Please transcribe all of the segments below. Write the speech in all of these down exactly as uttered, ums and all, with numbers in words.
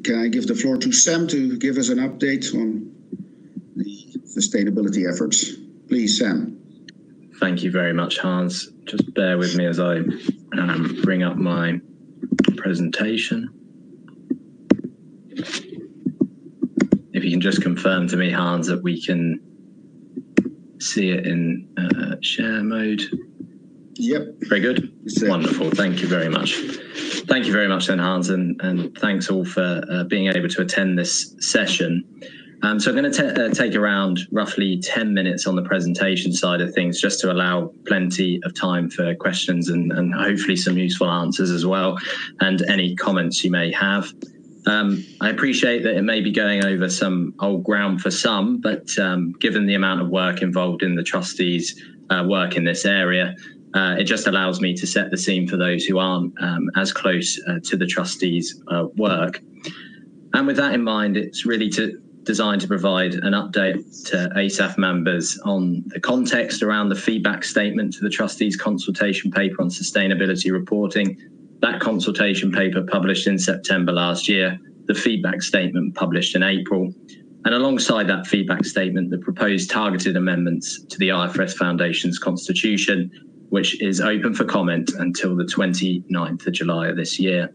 can I give the floor to Sam to give us an update on the sustainability efforts? Please, Sam. Thank you very much, Hans. Just bear with me as I um, bring up my presentation. If you can just confirm to me, Hans, that we can see it in uh, share mode. Yep. Very good. Wonderful. Thank you very much. Thank you very much then, Hans, and, and thanks all for uh, being able to attend this session. Um, so I'm going to uh, take around roughly ten minutes on the presentation side of things, just to allow plenty of time for questions and, and hopefully some useful answers as well, and any comments you may have. Um, I appreciate that it may be going over some old ground for some, but um, given the amount of work involved in the trustees' uh, work in this area, uh, it just allows me to set the scene for those who aren't um, as close uh, to the trustees' uh, work. And with that in mind, it's really to, designed to provide an update to A S A F members on the context around the feedback statement to the trustees' consultation paper on sustainability reporting. That consultation paper published in September last year, the feedback statement published in April, and alongside that feedback statement, the proposed targeted amendments to the I F R S Foundation's constitution, which is open for comment until the twenty-ninth of July of this year.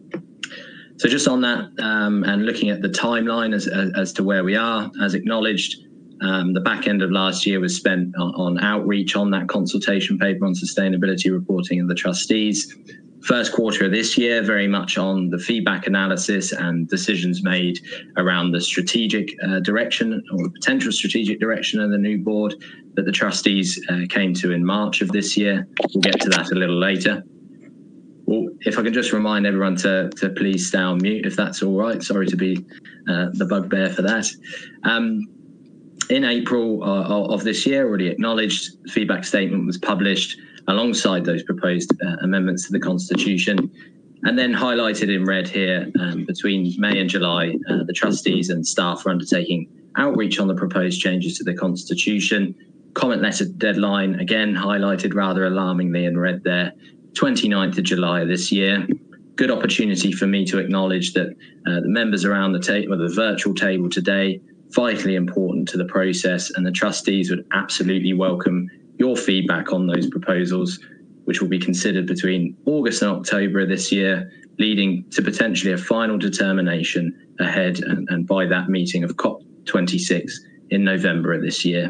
So just on that, um, and looking at the timeline as, as, as to where we are, as acknowledged, um, the back end of last year was spent on, on outreach on that consultation paper on sustainability reporting of the trustees. First quarter of this year, very much on the feedback analysis and decisions made around the strategic uh, direction or potential strategic direction of the new board that the trustees uh, came to in March of this year. We'll get to that a little later. Well, if I can just remind everyone to, to please stay on mute, if that's all right. Sorry to be uh, the bugbear for that. Um, in April uh, of this year, already acknowledged, the feedback statement was published alongside those proposed uh, amendments to the Constitution. And then highlighted in red here, um, between May and July, uh, the trustees and staff are undertaking outreach on the proposed changes to the Constitution. Comment letter deadline, again, highlighted rather alarmingly in red there, twenty-ninth of July of this year. Good opportunity for me to acknowledge that uh, the members around the table, or the virtual table today, vitally important to the process, and the trustees would absolutely welcome your feedback on those proposals, which will be considered between August and October of this year, leading to potentially a final determination ahead and, and by that meeting of COP twenty-six in November of this year.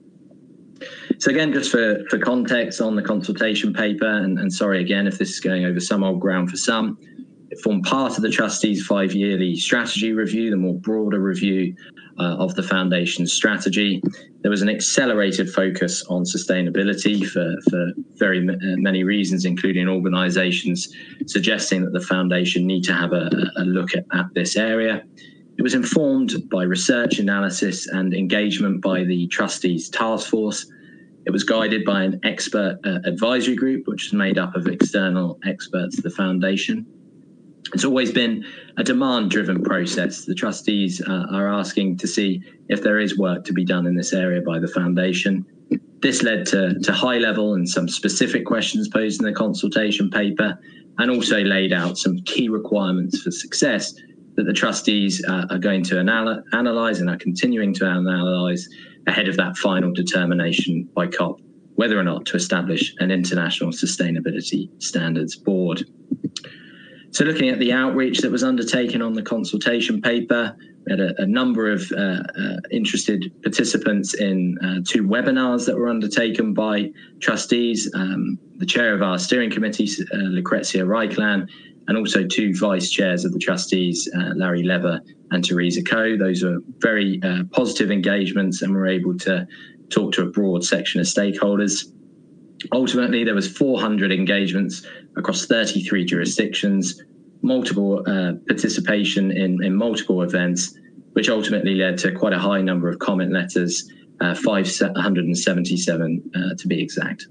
So again, just for, for context on the consultation paper, and, and sorry again if this is going over some old ground for some, it formed part of the trustees' five-yearly strategy review, the more broader review uh, of the foundation's strategy. There was an accelerated focus on sustainability for, for very many reasons, including organisations suggesting that the foundation need to have a, a look at, at this area. It was informed by research, analysis and engagement by the trustees' task force. It was guided by an expert uh, advisory group, which is made up of external experts to the foundation. It's always been a demand-driven process. The trustees uh, are asking to see if there is work to be done in this area by the foundation. This led to, to high-level and some specific questions posed in the consultation paper, and also laid out some key requirements for success that the trustees uh, are going to anal analyse and are continuing to analyse ahead of that final determination by COP, whether or not to establish an international sustainability standards board. So looking at the outreach that was undertaken on the consultation paper, we had a, a number of uh, uh, interested participants in uh, two webinars that were undertaken by trustees, um, the chair of our steering committee, uh, Lucrezia Reichlan, and also two vice chairs of the trustees, uh, Larry Lever and Teresa Coe. Those were very uh, positive engagements, and were able to talk to a broad section of stakeholders. Ultimately, there was four hundred engagements across thirty-three jurisdictions, multiple uh, participation in, in multiple events, which ultimately led to quite a high number of comment letters, uh, five hundred seventy-seven uh, to be exact.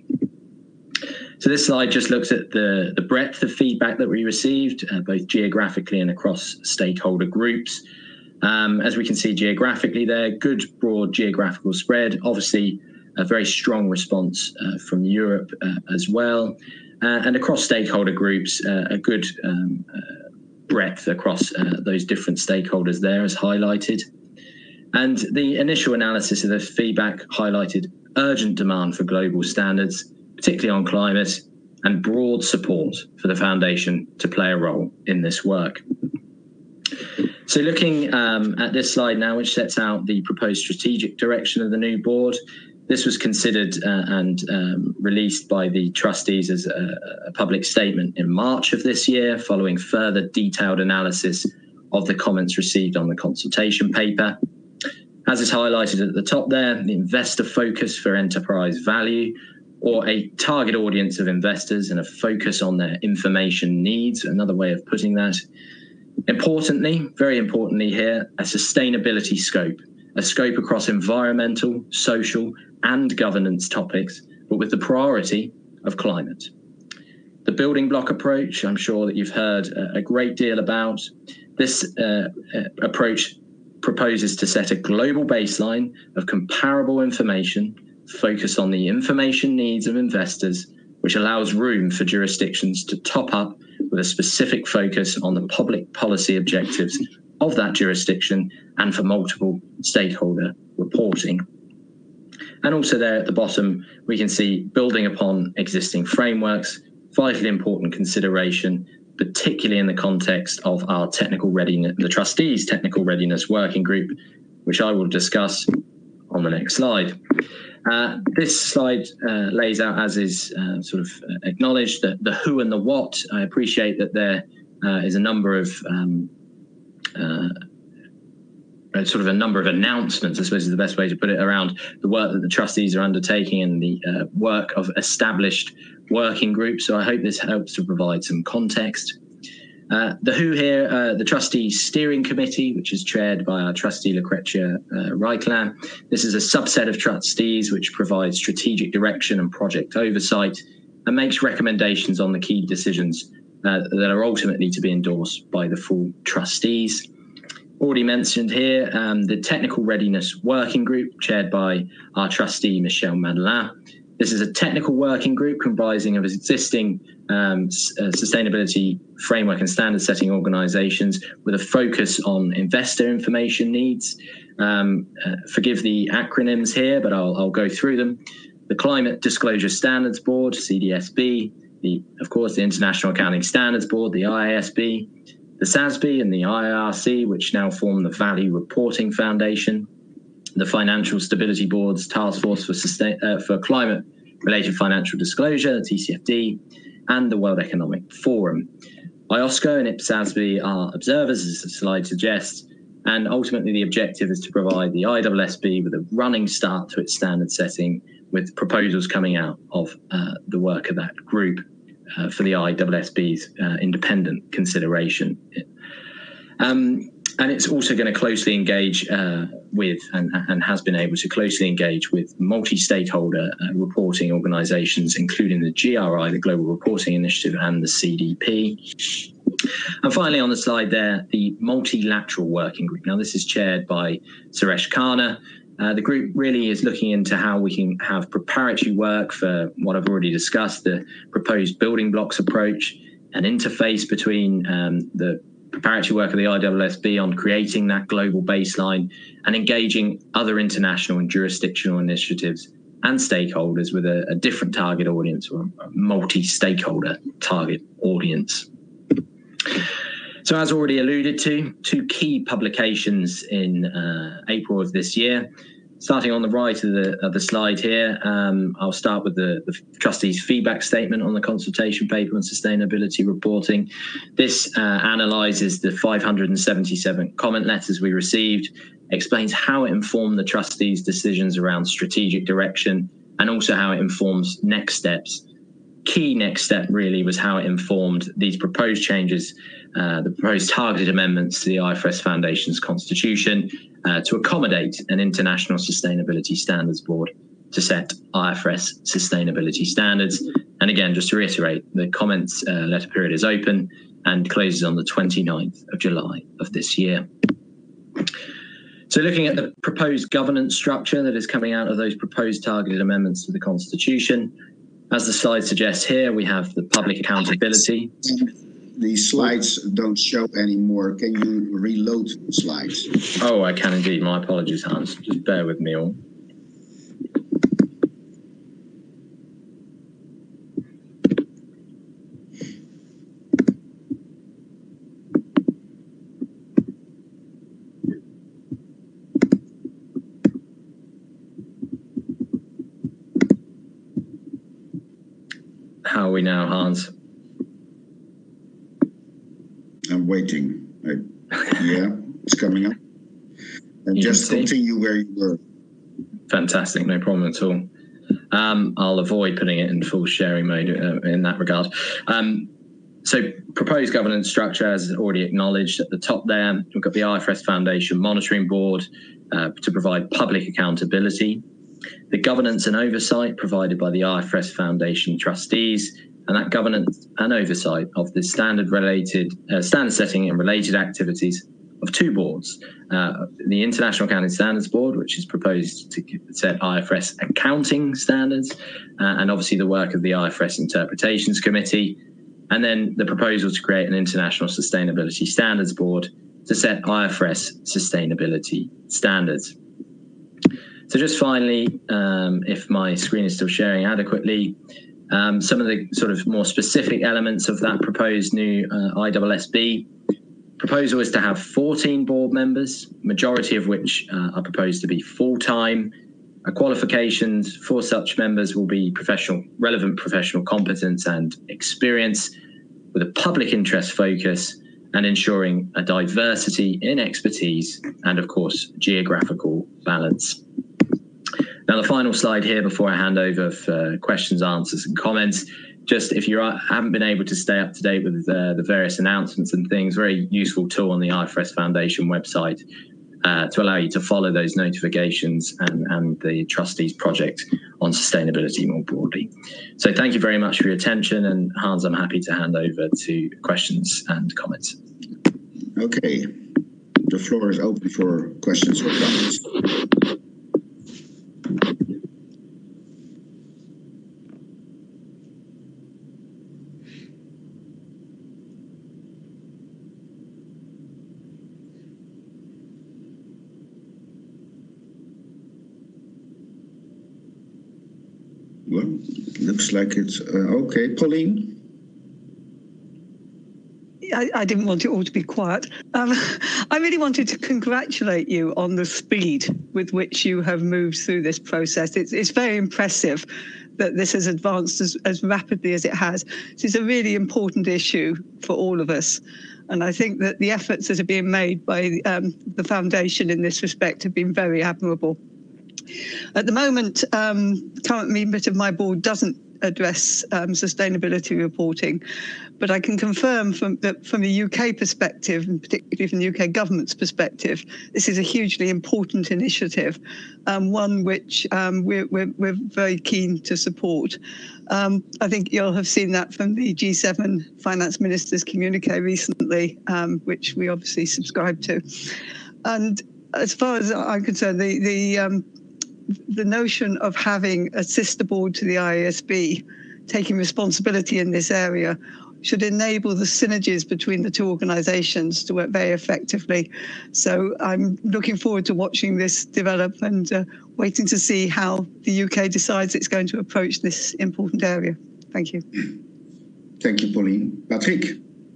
So this slide just looks at the, the breadth of feedback that we received, uh, both geographically and across stakeholder groups. Um, as we can see geographically there, good broad geographical spread, obviously a very strong response uh, from Europe uh, as well. Uh, and across stakeholder groups, uh, a good um, uh, breadth across uh, those different stakeholders there as highlighted. And the initial analysis of the feedback highlighted urgent demand for global standards, particularly on climate, and broad support for the Foundation to play a role in this work. So looking um, at this slide now, which sets out the proposed strategic direction of the new board, this was considered uh, and um, released by the trustees as a, a public statement in March of this year, following further detailed analysis of the comments received on the consultation paper. As is highlighted at the top there, the investor focus for enterprise value, or a target audience of investors and a focus on their information needs, another way of putting that. Importantly, very importantly here, a sustainability scope, a scope across environmental, social, and governance topics, but with the priority of climate. The building block approach, I'm sure that you've heard a great deal about. This uh, approach proposes to set a global baseline of comparable information, focus on the information needs of investors, which allows room for jurisdictions to top up with a specific focus on the public policy objectives of that jurisdiction and for multiple stakeholder reporting. And also there at the bottom, we can see building upon existing frameworks, vitally important consideration, particularly in the context of our technical readiness, the trustees' technical readiness working group, which I will discuss on the next slide. Uh, this slide uh, lays out, as is uh, sort of acknowledged, the, the who and the what. I appreciate that there uh, is a number of um, uh, sort of a number of announcements, I suppose is the best way to put it, around the work that the trustees are undertaking and the uh, work of established working groups. So I hope this helps to provide some context. Uh, the who here, uh, the Trustees Steering Committee, which is chaired by our trustee Lucretia uh, Reichler. This is a subset of trustees which provides strategic direction and project oversight and makes recommendations on the key decisions uh, that are ultimately to be endorsed by the full trustees. Already mentioned here, um, the Technical Readiness Working Group, chaired by our trustee Michel Madelin. This is a technical working group comprising of existing um, uh, sustainability framework and standard setting organisations with a focus on investor information needs. Um, uh, forgive the acronyms here, but I'll, I'll go through them. The Climate Disclosure Standards Board, C D S B, the, of course, the International Accounting Standards Board, the I A S B, the S A S B and the I R C, which now form the Value Reporting Foundation, the Financial Stability Board's Task Force for, Sustain, uh, for Climate-Related Financial Disclosure, the T C F D, and the World Economic Forum. I O S C O and I P S A S B are observers, as the slide suggests, and ultimately the objective is to provide the I S S B with a running start to its standard setting, with proposals coming out of uh, the work of that group uh, for the I S S B's uh, independent consideration. Um, And it's also going to closely engage uh, with, and, and has been able to closely engage with multi-stakeholder uh, reporting organisations, including the G R I, the Global Reporting Initiative, and the C D P. And finally on the slide there, the Multilateral Working Group. Now this is chaired by Suresh Khanna. Uh, the group really is looking into how we can have preparatory work for what I've already discussed, the proposed building blocks approach, an interface between um, the preparatory work of the I S S B on creating that global baseline and engaging other international and jurisdictional initiatives and stakeholders with a, a different target audience, or a multi-stakeholder target audience. So as already alluded to, two key publications in uh, April of this year. Starting on the right of the, of the slide here, um, I'll start with the, the trustees' feedback statement on the consultation paper on sustainability reporting. This uh, analyses the five hundred seventy-seven comment letters we received, explains how it informed the trustees' decisions around strategic direction, and also how it informs next steps. Key next step really was how it informed these proposed changes, uh, the proposed targeted amendments to the I F R S Foundation's constitution uh, to accommodate an international sustainability standards board to set I F R S sustainability standards. And again, just to reiterate, the comments uh, letter period is open and closes on the twenty-ninth of July of this year. So looking at the proposed governance structure that is coming out of those proposed targeted amendments to the constitution, as the slide suggests here, we have the public accountability. the slides don't show anymore. Can you reload the slides? Oh, I can indeed. My apologies, Hans. Just bear with me all. How are we now, Hans? I'm waiting. I, yeah, it's coming up. And You just can see. continue where you were. Fantastic, no problem at all. Um, I'll avoid putting it in full sharing mode uh, in that regard. Um, so proposed governance structure, as already acknowledged at the top there, we've got the I F R S Foundation Monitoring Board uh, to provide public accountability, the governance and oversight provided by the I F R S Foundation trustees, and that governance and oversight of the standard related uh, standard setting and related activities of two boards, uh, the International Accounting Standards Board, which is proposed to set I F R S accounting standards, uh, and obviously the work of the I F R S Interpretations Committee, and then the proposal to create an International Sustainability Standards Board to set I F R S sustainability standards. So just finally, um, if my screen is still sharing adequately, um, some of the sort of more specific elements of that proposed new uh, I S S B proposal is to have fourteen board members, majority of which uh, are proposed to be full-time. Uh, qualifications for such members will be professional, relevant professional competence and experience with a public interest focus and ensuring a diversity in expertise and, of course, geographical balance. Now, the final slide here before I hand over for questions, answers and comments, just if you haven't been able to stay up to date with uh, the various announcements and things, very useful tool on the I F R S Foundation website uh, to allow you to follow those notifications and, and the trustees project on sustainability more broadly. So thank you very much for your attention, and Hans, I'm happy to hand over to questions and comments. Okay, the floor is open for questions or comments. Well, looks like it's uh, okay. Pauline? I, I didn't want it all to be quiet. Um, I really wanted to congratulate you on the speed with which you have moved through this process. It's, it's very impressive that this has advanced as, as rapidly as it has. This is a really important issue for all of us. And I think that the efforts that are being made by um, the Foundation in this respect have been very admirable. At the moment, um, current remit of my board doesn't address um, sustainability reporting, but I can confirm from the, from the U K perspective, and particularly from the U K government's perspective, this is a hugely important initiative, um, one which um, we're, we're, we're very keen to support. Um, I think you'll have seen that from the G seven finance ministers communique recently, um, which we obviously subscribe to. And as far as I'm concerned, the, the um, the notion of having a sister board to the I A S B taking responsibility in this area should enable the synergies between the two organisations to work very effectively. So I'm looking forward to watching this develop and uh, waiting to see how the U K decides it's going to approach this important area. Thank you. Thank you, Pauline. Patrick?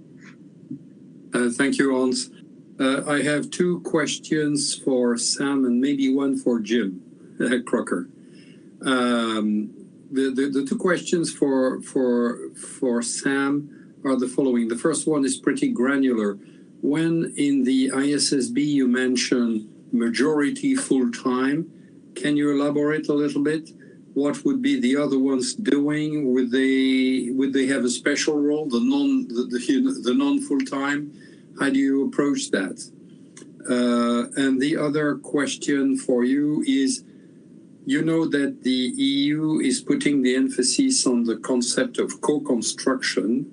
Uh, thank you, Hans. Uh, I have two questions for Sam and maybe one for Jim Crocker. Um, the, the the two questions for for for Sam are the following. The first one is pretty granular. When in the I S S B you mention majority full time, can you elaborate a little bit? What would be the other ones doing? Would they would they have a special role? The non the the, the non full time. How do you approach that? Uh, and the other question for you is, you know that the E U is putting the emphasis on the concept of co-construction.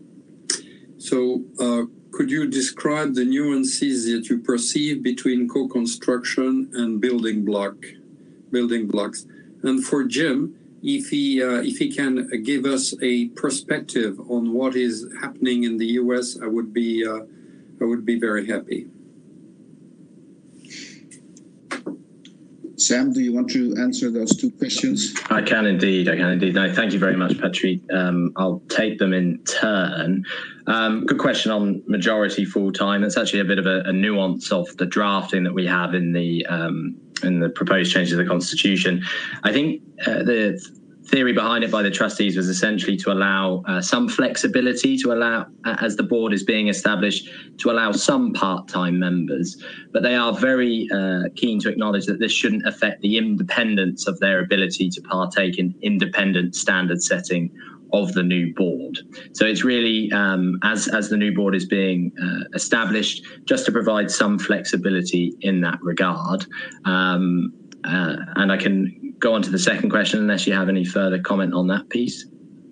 So uh, could you describe the nuances that you perceive between co-construction and building block, building blocks? And for Jim, if he uh, if he can give us a perspective on what is happening in the U S, I would be uh, I would be very happy. Sam, do you want to answer those two questions? I can indeed. I can indeed. No, thank you very much, Patrick. Um, I'll take them in turn. Um, good question on majority full time. That's actually a bit of a, a nuance of the drafting that we have in the um, in the proposed changes to the Constitution. I think uh, the theory behind it by the trustees was essentially to allow uh, some flexibility to allow, uh, as the board is being established, to allow some part-time members, but they are very uh, keen to acknowledge that this shouldn't affect the independence of their ability to partake in independent standard setting of the new board. So it's really, um, as, as the new board is being uh, established, just to provide some flexibility in that regard. Um, uh, and I can go on to the second question unless you have any further comment on that piece.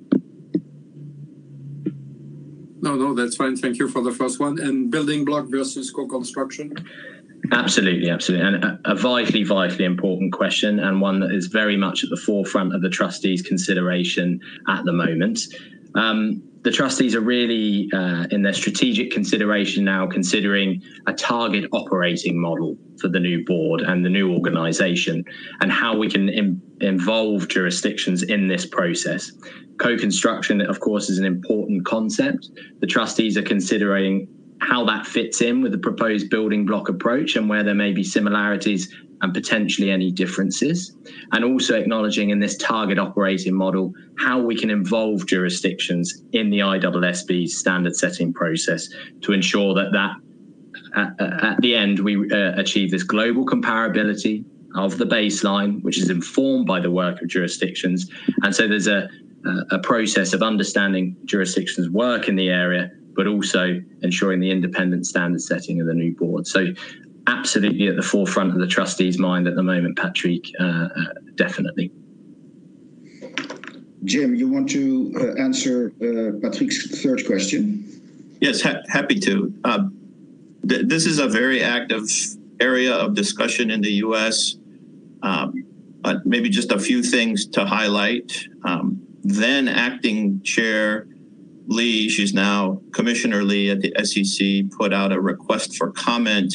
No, no, that's fine. Thank you for the first one. And building block versus co-construction? Absolutely, absolutely. And a, a vitally, vitally important question, and one that is very much at the forefront of the trustees' consideration at the moment. Um, the trustees are really, uh, in their strategic consideration now, considering a target operating model for the new board and the new organisation, and how we can im- involve jurisdictions in this process. Co-construction, of course, is an important concept. The trustees are considering how that fits in with the proposed building block approach and where there may be similarities and potentially any differences, and also acknowledging in this target operating model how we can involve jurisdictions in the I S S B's standard setting process to ensure that, that at, at the end we uh, achieve this global comparability of the baseline, which is informed by the work of jurisdictions. And so there's a, a process of understanding jurisdictions' work in the area, but also ensuring the independent standard setting of the new board. So absolutely at the forefront of the trustees' mind at the moment, Patrick, uh, uh, definitely. Jim, you want to uh, answer uh, Patrick's third question? Yes, ha- happy to. Uh, th- this is a very active area of discussion in the U S. Um, but maybe just a few things to highlight. Um, then acting chair Lee, she's now Commissioner Lee at the S E C, put out a request for comment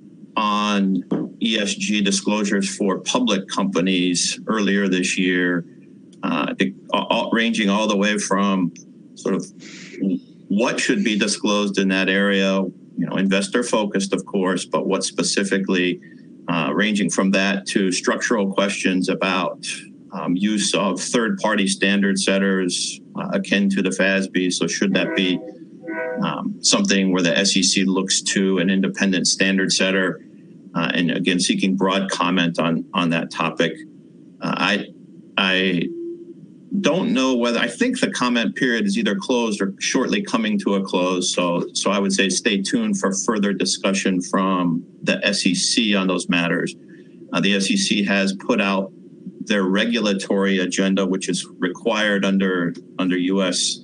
on E S G disclosures for public companies earlier this year, uh, all, ranging all the way from sort of what should be disclosed in that area, you know, investor focused, of course, but what specifically, uh, ranging from that to structural questions about um, use of third-party standard setters uh, akin to the F A S B. So should that be um, something where the S E C looks to an independent standard setter? Uh, and again, seeking broad comment on on that topic. Uh, I I don't know whether, I think the comment period is either closed or shortly coming to a close. So so I would say stay tuned for further discussion from the S E C on those matters. Uh, the S E C has put out their regulatory agenda, which is required under under U S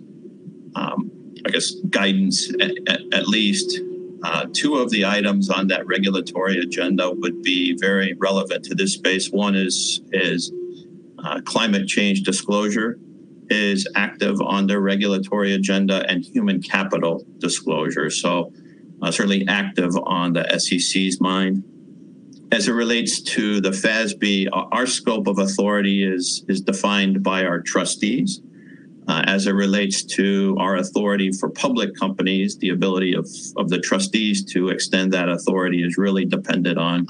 um, I guess guidance at, at, at least. Uh, two of the items on that regulatory agenda would be very relevant to this space. One is is uh, climate change disclosure is active on their regulatory agenda, and human capital disclosure. So uh, certainly active on the S E C's mind. As it relates to the F A S B, our scope of authority is is defined by our trustees. Uh, as it relates to our authority for public companies, the ability of, of the trustees to extend that authority is really dependent on,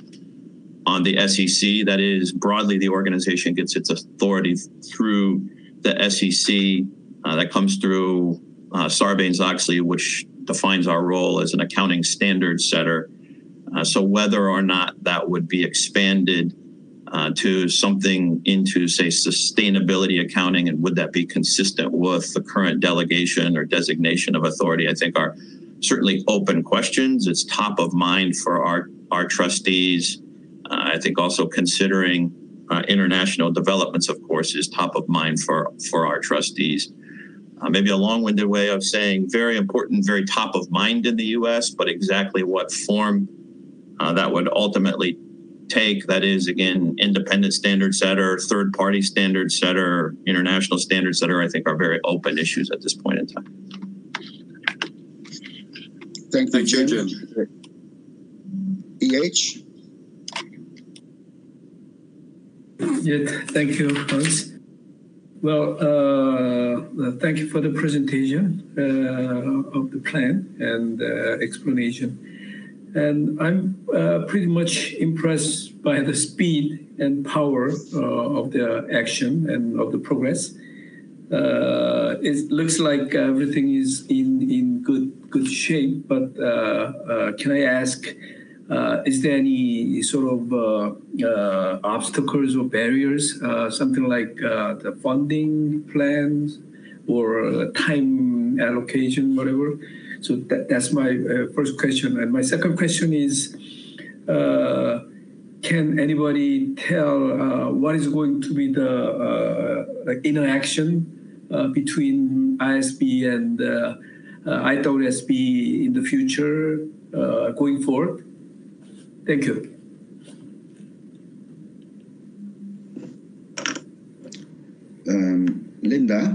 on the S E C. That is, broadly, the organization gets its authority through the S E C. Uh, that comes through uh, Sarbanes-Oxley, which defines our role as an accounting standards setter. Uh, so whether or not that would be expanded Uh, to something into, say, sustainability accounting, and would that be consistent with the current delegation or designation of authority, I think are certainly open questions. It's top of mind for our, our trustees. Uh, I think also considering uh, international developments, of course, is top of mind for, for our trustees. Uh, maybe a long-winded way of saying very important, very top of mind in the U S, but exactly what form uh, that would ultimately take that is, again, independent standard setter, third-party standard setter, international standard setter, I think are very open issues at this point in time. Thank you, Thank you, Jim. Jim. E H? Yeah, thank you, Hans. Well, uh, thank you for the presentation uh, of the plan and uh, explanation. And I'm uh, pretty much impressed by the speed and power uh, of the action and of the progress. Uh, it looks like everything is in, in good good shape, but uh, uh, can I ask, uh, is there any sort of uh, uh, obstacles or barriers, uh, something like uh, the funding plans or uh, time allocation, whatever? So that, that's my uh, first question. And my second question is, uh, can anybody tell uh, what is going to be the uh, like interaction uh, between I S B and uh, uh, I W S B in the future uh, going forward? Thank you. Um, Linda?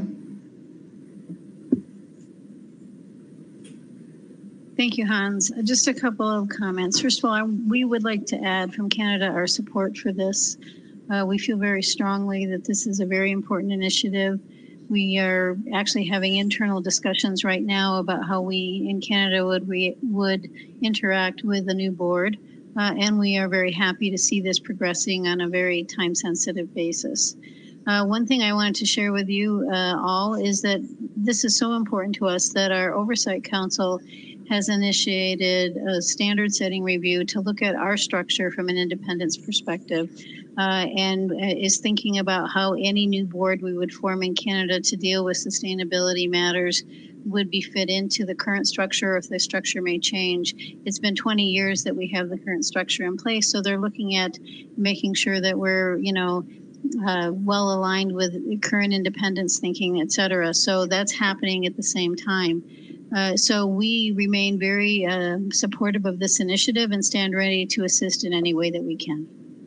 Thank you, Hans. Just a couple of comments. First of all, we would like to add from Canada our support for this. Uh, we feel very strongly that this is a very important initiative. We are actually having internal discussions right now about how we in Canada would we would interact with the new board, uh, and we are very happy to see this progressing on a very time-sensitive basis. Uh, one thing I wanted to share with you uh, all is that this is so important to us that our Oversight Council has initiated a standard setting review to look at our structure from an independence perspective uh, and is thinking about how any new board we would form in Canada to deal with sustainability matters would be fit into the current structure, or if the structure may change. It's been twenty years that we have the current structure in place, so they're looking at making sure that we're, you know, uh, well aligned with current independence thinking, et cetera. So that's happening at the same time. Uh, so we remain very uh, supportive of this initiative and stand ready to assist in any way that we can.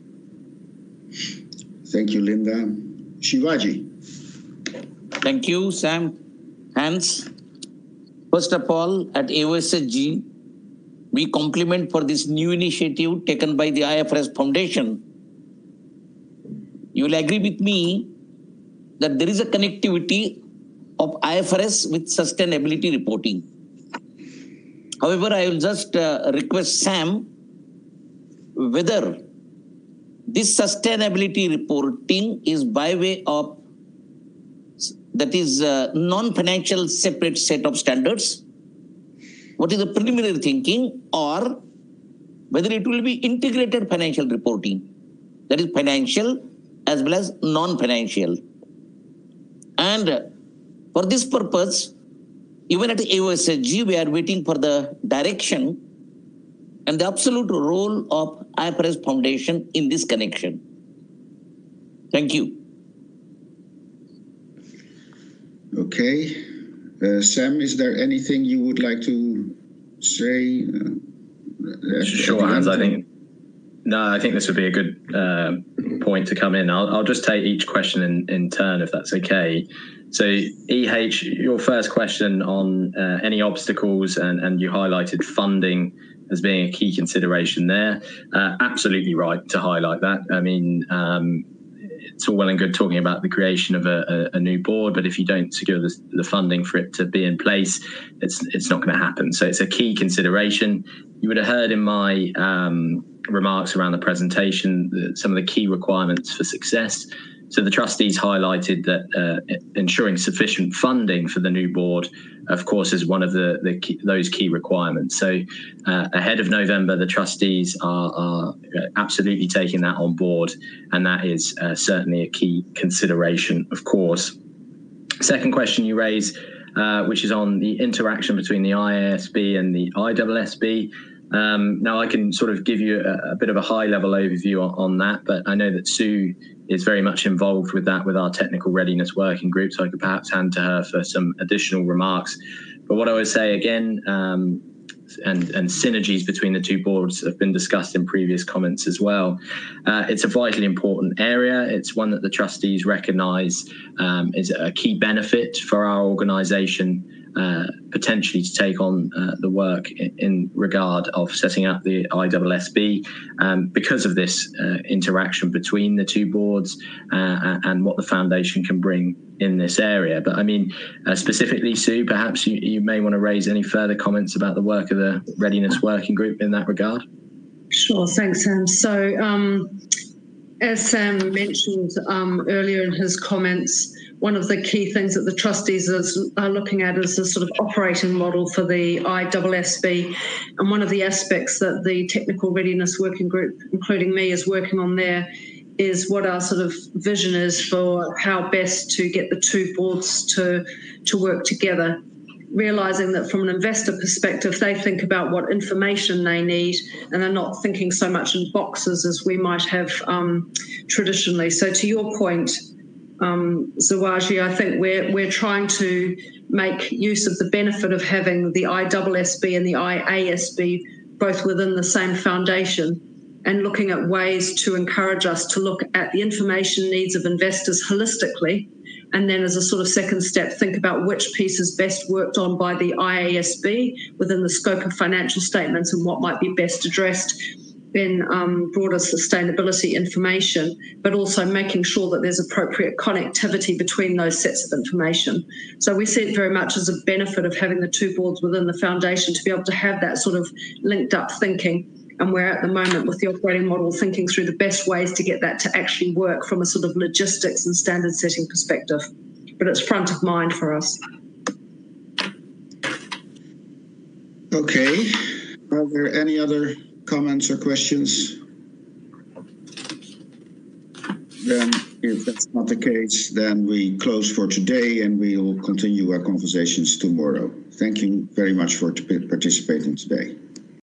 Thank you, Linda. Shivaji? Thank you, Sam. Hans. First of all, at A O S H G, we compliment for this new initiative taken by the I F R S Foundation. You will agree with me that there is a connectivity of I F R S with sustainability reporting. However, I will just uh, request Sam whether this sustainability reporting is by way of, that is uh, non-financial separate set of standards. What is the preliminary thinking, or whether it will be integrated financial reporting, that is financial as well as non-financial. And uh, for this purpose, even at A O S H G, we are waiting for the direction and the absolute role of I F R S Foundation in this connection. Thank you. Okay. Uh, Sam, is there anything you would like to say? Uh, at, sure, at Hans, I think, no, I think this would be a good uh, point to come in. I'll, I'll just take each question in, in turn, if that's okay. So E H, your first question on uh, any obstacles, and, and you highlighted funding as being a key consideration there. Uh, absolutely right to highlight that. I mean, um, it's all well and good talking about the creation of a, a, a new board, but if you don't secure the, the funding for it to be in place, it's it's not going to happen. So it's a key consideration. You would have heard in my um, remarks around the presentation that some of the key requirements for success. So the trustees highlighted that uh, ensuring sufficient funding for the new board, of course, is one of the, the key, those key requirements. So uh, ahead of November, the trustees are, are absolutely taking that on board, and that is uh, certainly a key consideration, of course. Second question you raise, uh, which is on the interaction between the I A S B and the I W S B. Um, now, I can sort of give you a, a bit of a high-level overview on, on that, but I know that Sue is very much involved with that with our technical readiness working group, so I could perhaps hand to her for some additional remarks. But what I would say again, um, and, and synergies between the two boards have been discussed in previous comments as well. Uh, it's a vitally important area. It's one that the trustees recognise um, is a key benefit for our organisation, uh, potentially to take on uh, the work in, in regard of setting up the I S S B um, because of this uh, interaction between the two boards uh, and what the foundation can bring in this area. But I mean, uh, specifically, Sue, perhaps you, you may want to raise any further comments about the work of the Readiness Working Group in that regard. Sure, thanks, Sam. So um, as Sam mentioned um, earlier in his comments, one of the key things that the trustees is, are looking at is the sort of operating model for the I S S B. And one of the aspects that the Technical Readiness Working Group, including me, is working on there is what our sort of vision is for how best to get the two boards to, to work together. Realising that from an investor perspective, they think about what information they need and they're not thinking so much in boxes as we might have um, traditionally. So to your point, um, Zawaji, I think we're, we're trying to make use of the benefit of having the I S S B and the I A S B both within the same foundation, and looking at ways to encourage us to look at the information needs of investors holistically. And then as a sort of second step, think about which piece is best worked on by the I A S B within the scope of financial statements and what might be best addressed in um, broader sustainability information, but also making sure that there's appropriate connectivity between those sets of information. So we see it very much as a benefit of having the two boards within the foundation to be able to have that sort of linked up thinking. And we're at the moment with the operating model thinking through the best ways to get that to actually work from a sort of logistics and standard setting perspective. But it's front of mind for us. Okay. Are there any other comments or questions? Then if that's not the case, then we close for today and we will continue our conversations tomorrow. Thank you very much for participating today.